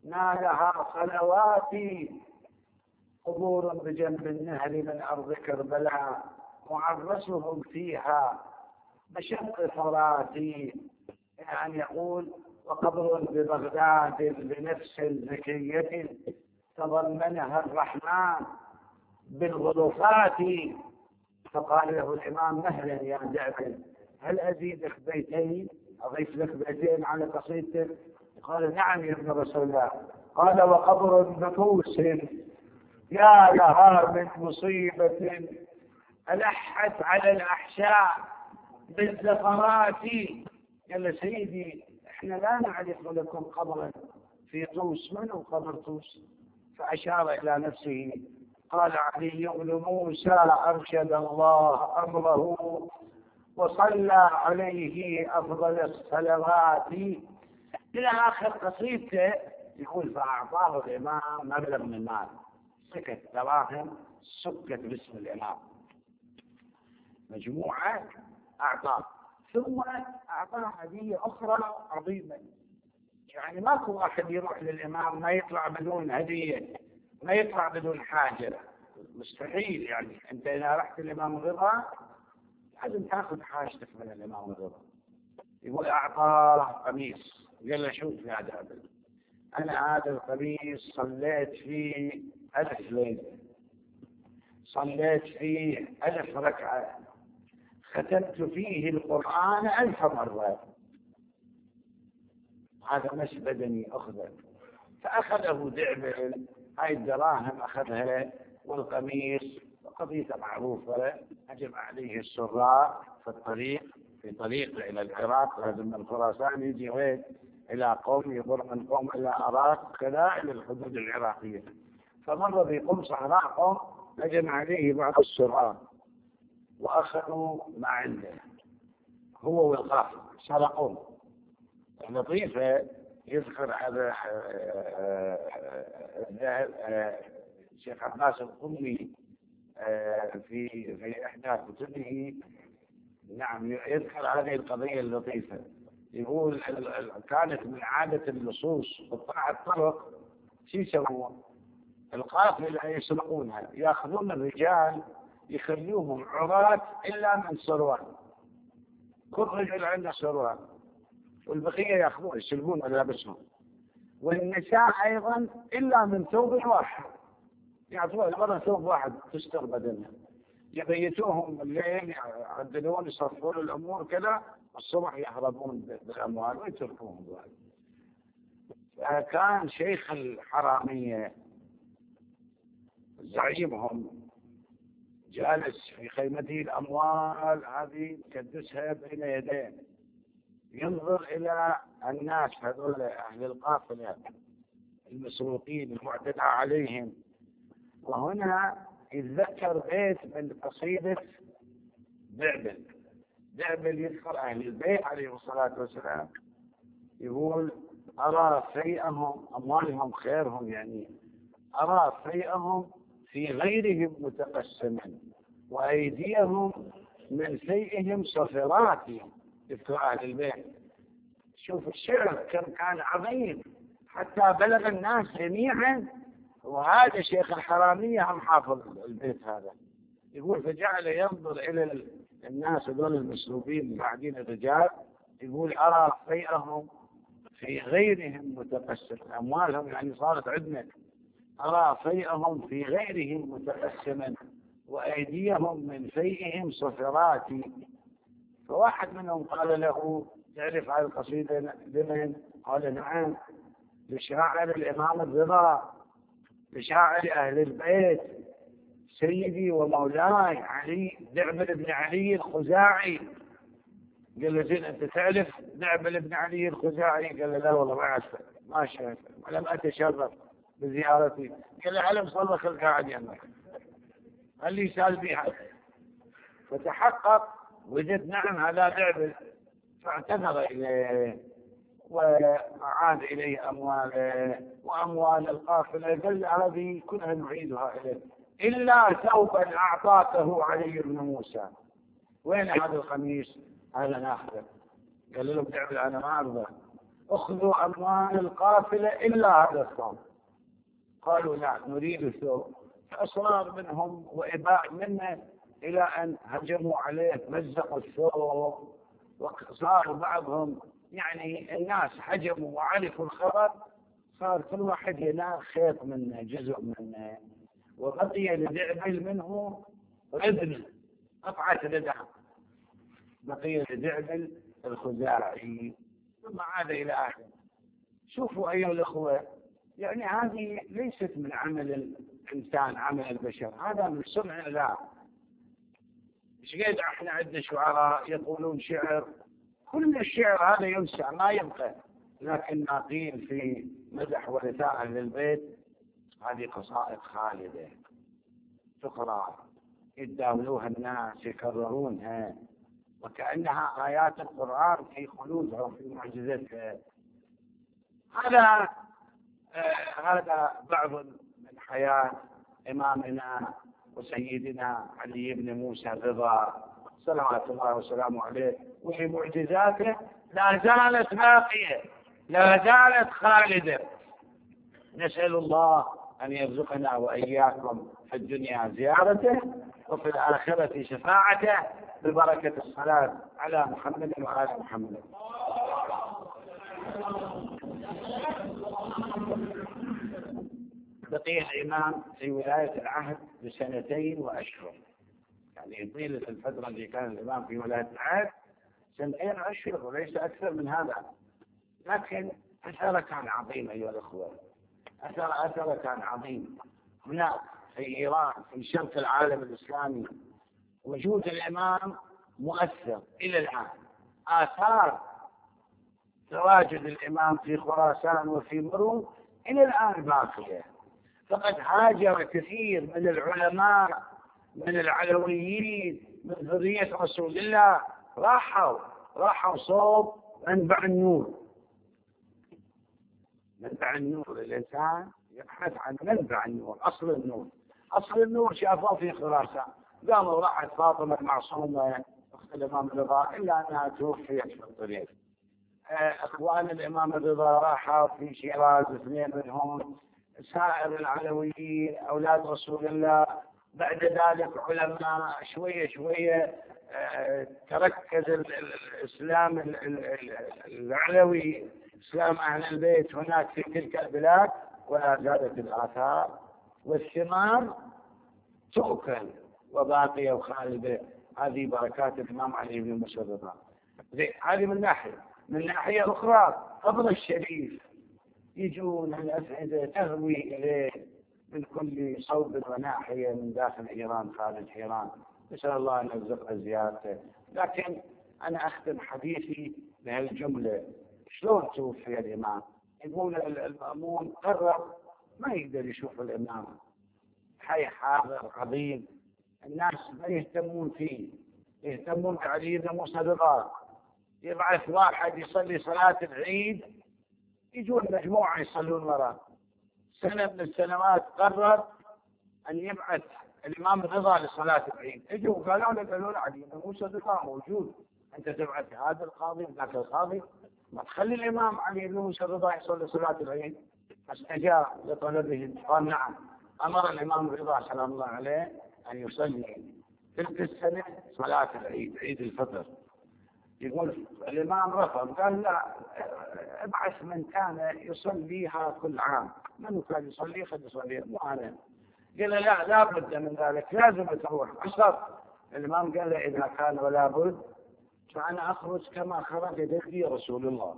نالها صلواتي، قبور بجنب النهر من أرض كربلاء، معرسهم فيها بشق فراتي. يعني يقول وقبر ببغداد بنفس زكية تضمنها الرحمن بالغرفات. فقال له الإمام مهلا يا دعبل، هل أزيدك بيتين، أضيف لك بيتين على قصيدتك؟ قال نعم يا ابن رسول الله. قال وقبر بطوس، يا لها من مصيبة ألحت على الأحشاء بالزفرات. قال سيدي احنا لا نعرف لكم قبرا في طوس، من هو قبر طوس؟ فأشار إلى نفسه. قال علي بن موسى أرشد الله أمره وصلى عليه أفضل الصلوات، إلى آخر قصيدته. يقول فأعطاه الإمام مبلغ من المال، سكت دراهم سكت باسم الإمام، مجموعة أعطاه. ثم أعطاه هدية أخرى عظيمة. يعني ماكو واحد يروح للإمام ما يطلع بدون هدية، ما يطلع بدون حاجة، مستحيل. يعني أنت إذا رحت الإمام الرضا لازم تأخذ حاجتك من الإمام الرضا. يقول أعطاه قميص، قال له شوف يا دابل، أنا هذا القميص صليت فيه ألف ليلة، صليت فيه ألف ركعة، ختمت فيه القرآن ألف مرة، هذا مش بدني أخذه. فأخذه دعبل، هاي الدراهم أخذها والقميص، قضية معروفة. هجم عليه السراء في الطريق، في طريق إلى العراق، لازم من خراسان يجي وين إلى قوم، يمر من قوم إلى عراق كذا إلى الحدود العراقية. فمر بقوم صحراء قوم، هجم عليه بعض السراء وأخذوا ما عنده هو والقافله، سرقوه. لطيفة يذكر هذا الشيخ عباس القمي في في إحدى كتبه. نعم يذكر هذه القضية اللطيفة. يقول كانت من عادة اللصوص قطاع الطرق شو يسوون؟ القافلة يسرقونها، يأخذون الرجال يخلوهم عراة إلا من سروان، كل رجل عنده سروان، والبقية يأخذون يسلبون ملابسهم، والنساء أيضا إلا من ثوب واحد، يعطوها المرة ثوب واحد تستر بدنها، يبيتوهم الليل يعدلون يصفون الأمور كذا، الصبح يهربون بالأموال ويتركوهم. كان شيخ الحرامية زعيمهم جالس في خيمته، الأموال هذه كدسها بين يديه، ينظر إلى الناس هذول أهل القافلة المسروقين المعتدى عليهم. وهنا يتذكر بيت من قصيدة دعبل. دعبل يذكر أهل البيت عليه الصلاة والسلام، يقول أرى فيئهم، أموالهم خيرهم، يعني أرى فيئهم في غيرهم متقسما، وأيديهم من فيئهم صفرات. يذكر أهل البيت. شوف الشعر كان عظيم حتى بلغ الناس جميعا، وهذا شيخ الحرامية هم حافظ البيت هذا. يقول فجعل ينظر إلى الناس دول المسلوبين بعدين الرجال، يقول أرى فيئهم في غيرهم متقسم، أموالهم يعني صارت عندنا، أرى فيئهم في غيرهم متقسما وأيديهم من فيئهم صفرات. فواحد منهم قال له تعرف هذه القصيدة لمن؟ قال نعم، لشاعر الإمام الرضا، لشاعر أهل البيت سيدي ومولاي علي دعبل بن علي الخزاعي. قال له زين أنت تعرف دعبل بن علي الخزاعي؟ قال له لا والله ما أعرفه، ما شايفه ولم أتشرف بزيارتي. قال له علم صلك القاعد يمك، قال لي سال بها. فتحقق وجد نعم هذا دعبل، فاعتذر إليه وأعاد إليه أمواله وأموال القافلة. قال هذه كلها نعيدها إليه إلا ثوبا أعطاته علي بن موسى. وين هذا القميص؟ هذا ناخذه. قال له دعبل أنا ما أرضى، أخذوا أموال القافلة إلا هذا الثوب. قالوا لا نريد الثوب. فأصرار منهم وإباء منه إلى أن هجموا عليه مزقوا الثوب، وصار بعضهم يعني الناس هجموا وعرفوا الخبر، صار كل واحد ينال خيط منه جزء منه، وبقي لدعبل منه ردن قطعة رداء، بقي لدعبل الخزاعي، ثم عاد إلى آخر. شوفوا أيها الأخوة، يعني هذه ليست من عمل الإنسان، عمل البشر، هذا من صنع الله. مش قد احنا عندنا شعراء يقولون شعر، كل الشعر هذا ينسى ما يبقى، لكن ما قيل في مدح ورثاء أهل البيت هذه قصائد خالدة تقرأ، يتداولوها الناس يكررونها، وكأنها آيات القرآن في خلودها وفي معجزتها. هذا آه هذا بعض من حياة إمامنا وسيدنا علي بن موسى الرضا صلوات الله وسلامه عليه، وفي معجزاته لا زالت باقية، لا زالت خالدة. نسأل الله أن يرزقنا وإياكم في الدنيا زيارته، وفي الآخرة شفاعته، ببركة الصلاة على محمد وآل محمد. بقي الإمام في ولاية العهد بسنتين وأشهر، يعني طيلة الفترة اللي كان الإمام في ولاية العهد سنتين وأشهر وليس أكثر من هذا، لكن أثره كان عظيم أيها الأخوة، أثر أثر كان عظيم. هناك في إيران في شرق العالم الإسلامي وجود الإمام مؤثر إلى الآن، آثار تواجد الإمام في خراسان وفي مرو إلى الآن باقية. فقد هاجر كثير من العلماء من العلويين من ذرية رسول الله، راحوا راحوا صوب منبع النور. منبع النور، الإنسان يبحث عن منبع النور، أصل النور. أصل النور شافوه في خراسان، قاموا راحت فاطمة المعصومة أخت الإمام الرضا إلا أنها توفيت في الطريق. أخوان الإمام الرضا راحوا في شيراز اثنين منهم، سائر العلويين أولاد رسول الله. بعد ذلك علماء شوية شوية تركز الإسلام العلوي، إسلام أهل البيت هناك في تلك البلاد، ولا زالت الآثار والثمار تؤكل وباقية وخالدة. هذه بركات الإمام علي بن موسى الرضا. هذه من ناحية. من ناحية أخرى قبر الشريف يجون الأسئلة تهوي إليه من كل صوب وناحية من داخل إيران خارج إيران، نسأل الله أن يرزقنا زيارته. لكن أنا أختم حديثي بهالجملة: شلون توفي الإمام؟ يقول المأمون قرر ما يقدر يشوف الإمام، حي حاضر عظيم، الناس ما يهتمون فيه، يهتمون بعلي بن موسى الرضا. يبعث واحد يصلي صلاة العيد، يجون مجموعة يصلون وراه. سنة من السنوات قرر أن يبعث الإمام الرضا لصلاة العيد، اجوا قالوا له قالوا له علي بن موسى الرضا موجود، أنت تبعث هذا القاضي وذاك القاضي، ما تخلي الإمام علي بن موسى الرضا يصلي صلاة العيد. فاستجاب لطلبه، قال نعم. أمر الإمام الرضا سلام الله عليه أن يصلي تلك السنة صلاة العيد، عيد الفطر. يقول الإمام رفض، قال لا، ابعث من كان يصليها كل عام، من كان يصلي قد يصلي، مو أنا. قال لا، لا بد من ذلك، لازم تروح. أشرف الإمام قال له إذا كان ولا بد فأنا أخرج كما خرج جدي رسول الله.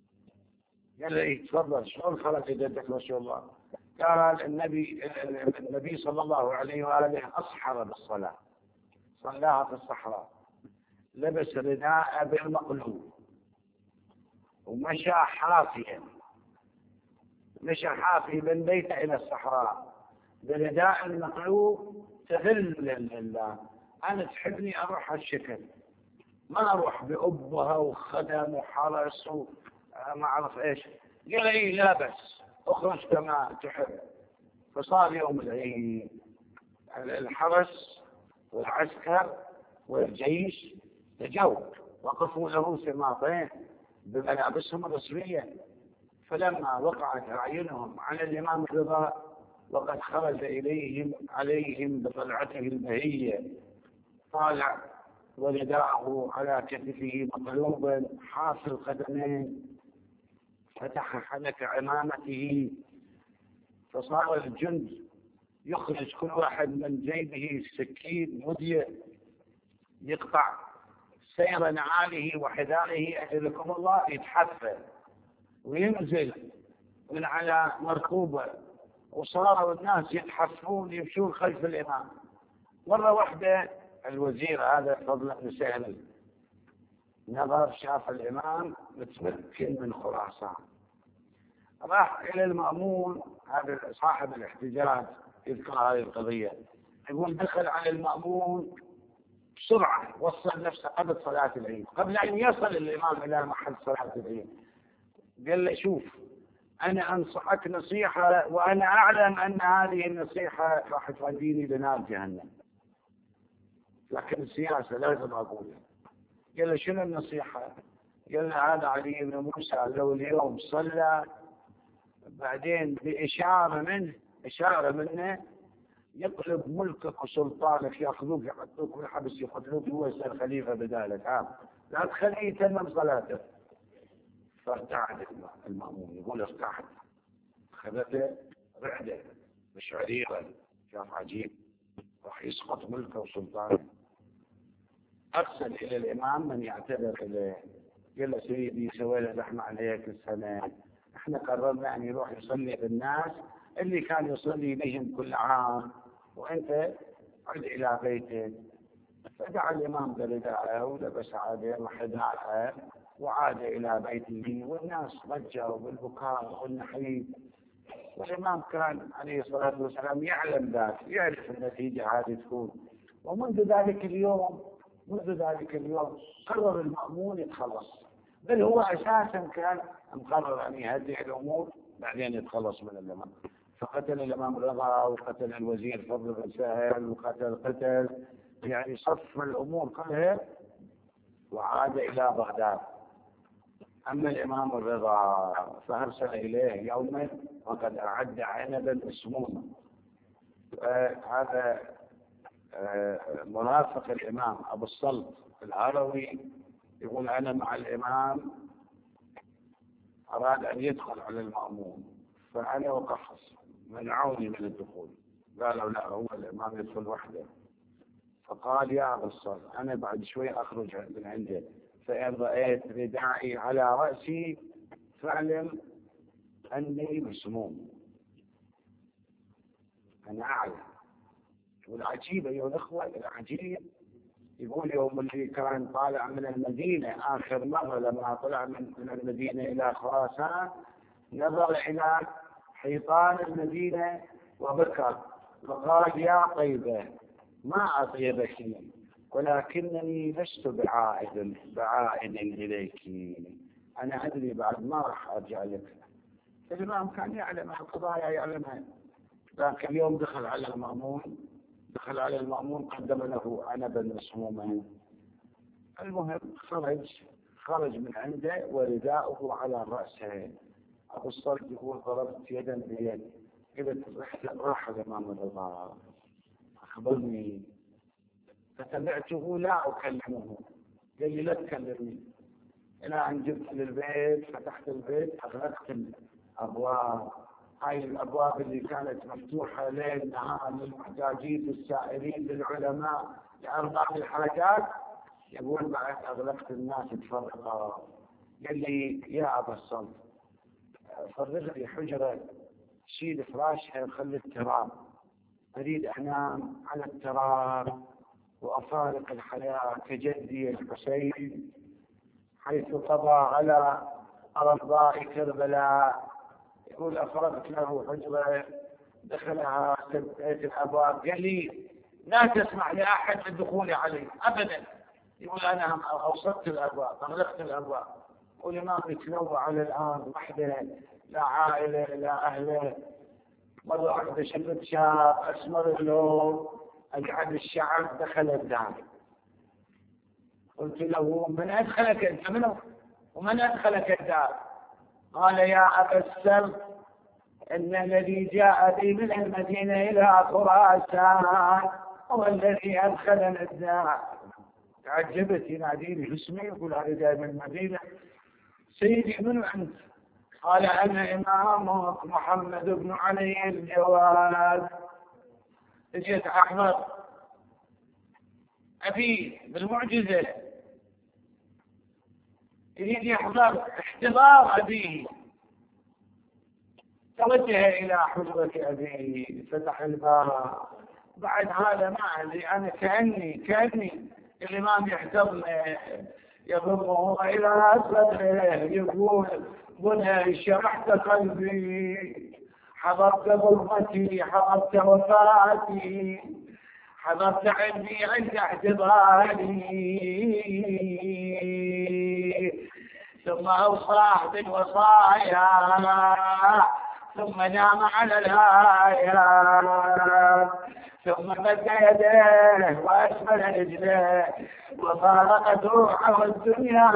قال له إيه تفضل، شلون خرج جدك رسول الله؟ قال النبي النبي صلى الله عليه وآله أصحر بالصلاة، صلاها في الصحراء، لبس رداء بالمقلوب ومشى حافيا، مشى حافي من بيته إلى الصحراء برداء المقلوب تذللا لله. أنا تحبني أروح هالشكل، ما أروح بأبها وخدم وحرس وما أعرف إيش. قال لي لا بس اخرج كما تحب. فصار يوم العيد الحرس والعسكر والجيش تجوا وقفوا له سماطين بملابسهم الرسمية. فلما وقعت أعينهم على الإمام الرضا وقد خرج إليهم عليهم بطلعته البهية، طالع ورداءه على كتفه مقلوبا حاصل القدمين، فتح حنك عمامته، فصار الجند يخرج كل واحد من جيبه سكين مدية يقطع سير نعاله وحذائه أجلكم الله، يتحفى وينزل من على مركوبة، وصاروا الناس يتحفون يمشون خلف الإمام. مرة واحدة الوزير هذا فضل بن سهل نظر شاف الإمام متمكن من خراسان، راح إلى المأمون، هذا صاحب الاحتجاج يذكر هذه القضية، يقول دخل على المأمون بسرعة، وصل نفسه قبل صلاة العيد، قبل أن يصل الإمام إلى محل صلاة العيد، قال له شوف أنا أنصحك نصيحة وأنا أعلم أن هذه النصيحة راح توديني لنار جهنم، لكن السياسة لازم أقولها. قال له شنو النصيحة؟ قال له هذا علي بن موسى لو اليوم صلى بعدين بإشارة منه إشارة منه يطلب ملكك وسلطانك، يأخذوك يحطوك في الحبس يقتلوك هو يصير خليفة بدالك، ها لا تخليه يتمم صلاته. فارتعد المأمون، يقول ارتعد، خذته رعدة مش عريضة، شاف عجيب راح يسقط ملكه وسلطانه. أرسل إلى الإمام من يعتذر إليه، قال له سيدي سوي له زحمة عليك السنة، احنا قررنا أن يروح يصلي بالناس اللي كان يصلي بهم كل عام، وأنت عد إلى بيتك. فدعا الإمام برداءه ولبس عاده وحذاءه وعاد إلى بيته، والناس ضجوا بالبكاء والنحيب، والإمام كان عليه الصلاة والسلام يعلم ذلك، يعرف النتيجة هذه تكون. ومنذ ذلك اليوم منذ ذلك اليوم قرر المأمون يتخلص، بل هو أساسا كان مقرر أن يهدئ الأمور بعدين يتخلص من الإمام. فقتل الإمام الرضا وقتل الوزير فضل بن سهل وقتل قتل يعني صف الأمور كلها وعاد إلى بغداد. أما الإمام الرضا فأرسل إليه يوما وقد أعد عنبا مسموما. هذا مرافق الإمام أبو الصلت الهروي يقول أنا مع الإمام أراد أن يدخل على المأمون، فأنا وقفص منعوني من الدخول، قالوا لا هو الإمام يدخل وحده. فقال يا أبو الصلت أنا بعد شوي أخرج من عنده، فإن رأيت رداعي على رأسي فاعلم أني مسموم، أنا أعلم. والعجيب أيها الأخوة العجيب، يقول يوم اللي كان طالع من المدينة آخر مرة لما طلع من المدينة إلى خراسان نظر إلى حيطان المدينة وبكى وقال يا طيبة ما أطيبك ولكنني لست بعائد بعائد إليك، أنا أدري بعد ما راح أرجع لك. الإمام كان يعلم القضايا يعلمها، لكن اليوم دخل على المأمون دخل على المأمون قدم له عنبا مسموما. المهم خرج خرج من عنده ورداؤه على رأسه. أبو الصلت يقول ضربت يدا بيد، قلت راح الإمام الرضا أخبرني، فتبعته لا أكلمه، قال لي لا تكلمني. إلى أن جبت للبيت فتحت البيت أغلقت الأبواب، هاي الأبواب اللي كانت مفتوحة ليل نهار للمحتاجين للسائلين للعلماء لأرباب الحركات، يقول بعد أغلقت الناس تفرقوا. قال لي يا أبا الصلت فرغ لي حجرة شيل فراشها وخلي التراب، أريد أنام على التراب وأفارق الحياة كجدي الحسين حيث قضى على أرضاء كربلاء. يقول أفرغت له حجرة دخلها سبعة الأبواب، قال لي لا تسمح لأحد بالدخول علي أبدا. يقول أنا أوصلت الأبواب أغلقت الأبواب، والإمام يتنوع على الأرض وحده لا عائلة لا أهله. مرة واحدة شفت شاب أسمر اللون أجعل الشعب دخل الدار، قلت له من أدخلك أنت منه؟ ومن أدخلك الدار؟ قال يا أبا السلم إن الذي جاء بي من المدينة إلى خراسان هو الذي أدخلنا الدار. تعجبت، يناديني اسمي يقول هذا جاي من المدينة. سيدي من أنت؟ قال أنا إمامك محمد بن علي الجواد. جيت أحضر أبي بالمعجزة، يريد يحضر احتضار أبيه. توجه إلى حجرة أبيه، فتح الباب. بعد هذا ما أدري أنا كأني كأني الإمام يحضرني يضمه إلى صدره يقول بني شرحت قلبي، حضرت ظلمتي، حضرت وفاتي، حضرت عندي عند احتضاري، ثم أوصاه بالوصايا، ثم نام على الآيات، ثم مد يديه وأسفل رجليه وفارقت روحه الدنيا.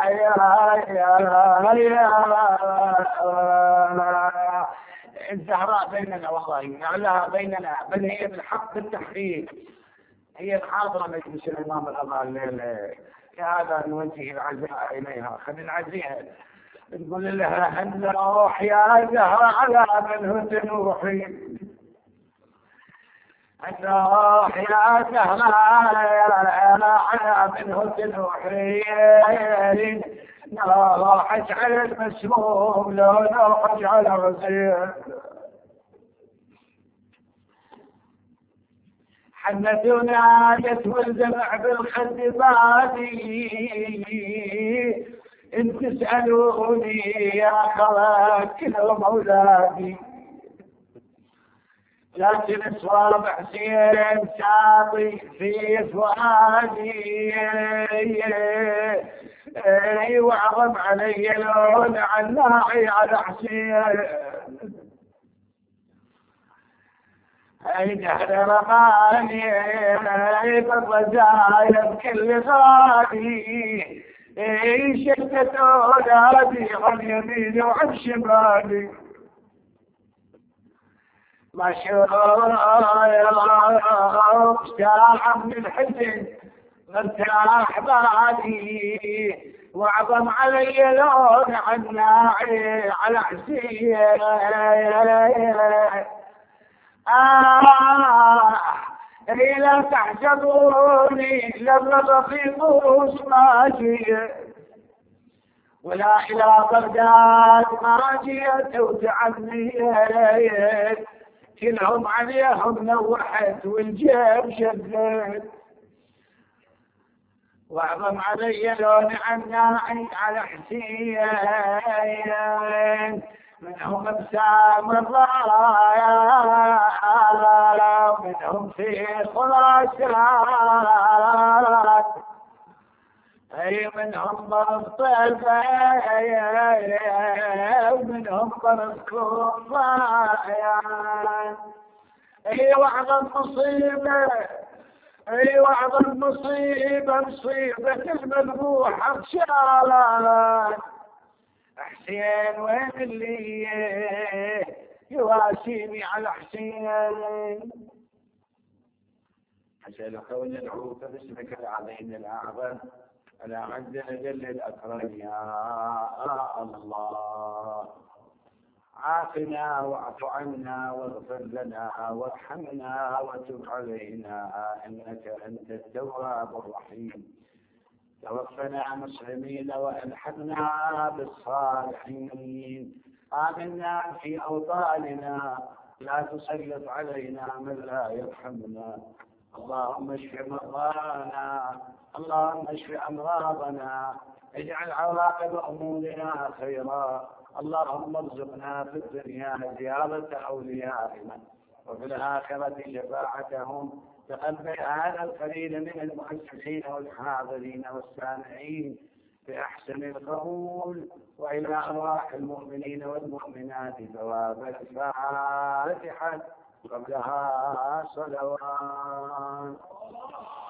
الزهراء بيننا والله لعلها بيننا، بل هي بالحق التحقيق، هي الحاضرة مجلس الإمام الأضال. لهذا نوجه العزاء إليها. خلينا نعزيها نقول لها أن روح يا زهرة على من تنوحي، أن روح يا زهرة على من تنوحي، نروح اجعل المسموم لو نروح اجعل الرزيق. حنتنا جت والدمع بالخد بادي، إن تسألوني يا خلاك كلهم أولادي، لكن صواب حسين ساطي في فؤادي، وعظم علي لون عناعي على حسين. أي دهر رماني بالرزايا بكل غالي، شتت أولادي عن يميني وعن شمالي، مشهور ساعة من الحزن مرتاح بالي، وعظم علي لون عناعي على حسين. آه لا تحسبوني لما رفيقوش ماشي، ولا إلى بغداد ما جيت وتعنيت، كلهم عليهم نوحت والجيب شدت، واعظم علي لون عناعي على حسين، منهم ابتسام الرايا ومنهم في خراسان، اي منهم برد طلبه ومنهم برد كوفايا. اي واعظم مصيبه، اي واعظم مصيبه مصيبه المذبوح بشالات. حسين وين اللي يواسيني على حسين؟ حسين كون ندعوك باسمك العظيم الاعظم على عز جل الاكرم يا الله. عافنا واعف عنا واغفر لنا وارحمنا وتب علينا انك انت التواب الرحيم. توفنا مسلمين والحقنا بالصالحين. آمنا في أوطاننا، لا تسلط علينا من لا يرحمنا. اللهم اشف مرضانا، اللهم اشف أمراضنا، اجعل عواقب أمورنا خيرا. اللهم ارزقنا في الدنيا زيارة أوليائنا وفي الآخرة شفاعتهم. تقبل هذا القليل من المؤسسين والحاضرين والسامعين بأحسن القبول، وإلى أرواح المؤمنين والمؤمنات ثواب الفاتحة قبلها صلوات.